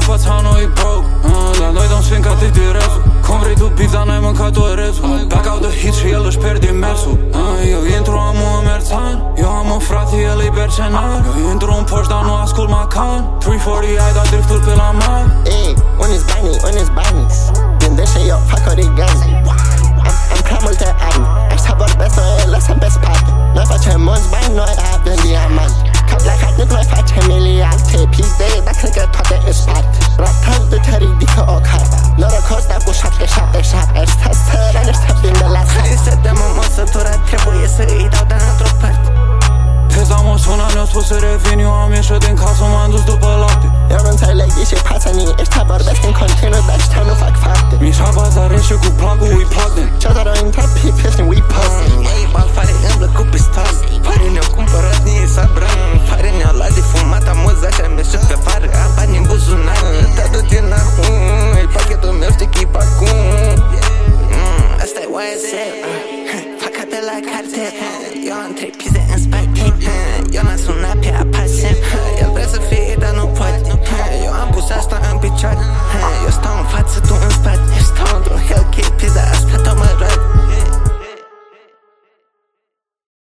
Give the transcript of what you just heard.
fața noi broke Dar noi dăm swing ca titirezul. Cum vrei tu pizza, n-ai mâncat-o rezul. Back out the hit și el își pierde mersul. Eu intru, am un merțan. Eu am un frate, el e bercenar. Eu intru în Porsche, dar nu ascult Macan. 340, ai dat driftul pe la mar. Ei, unii-s banii Gândește eu, fac origami. Am prea multe ani. Ăștia vorbesc, noi îi lăsăm pe spate. Noi facem mulți bani, noi avem diamant. Ca plecat, noi facem miliarde. Pizde, dar cred că toate își spart. Raptant, te ridică o carte. Norocos, dar cu 777. Ăștia sărani, ăștia vin de la sat. Să dăm o măsătură, trebuie să îi dau, dar într-o parte. Teza mă sună, ne-au spus să revin. Eu am ieșit din casă, m-am dus după lapte. Eu nu înțeleg ei și pațănii. Ăștia vorbesc în continuu, dar ăștia nu fac fapte. Mișa bazare și cu plagul, we plugged in. Ce doar o intrat pe piesni, we puzzle. Ei balfare îmblă cu pistol. Fare ne-au cumpărat, nie sabrăm. Fare ne-au luat de fumat, amuzat și am ieșit pe fară. Am bani în buzunar, dar du-te înapoi. Pachetul meu știi că-i pe acum. Asta-i YSL. Fac pe la carte. Eu am 3 pize în spate. Eu n-am sunat pe apase. El vrea să fie, dar nu poate. Eu am pus asta în picioare. Eu stau în față, tu în spate. Stau într-un Hellcat.